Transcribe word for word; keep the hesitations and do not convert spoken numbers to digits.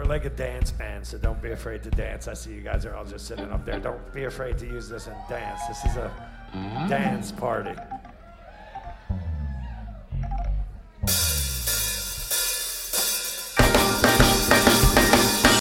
like a dance band, so don't be afraid to dance. I see you guys are all just sitting up there. Don't be afraid to use this and dance. This is a dance party.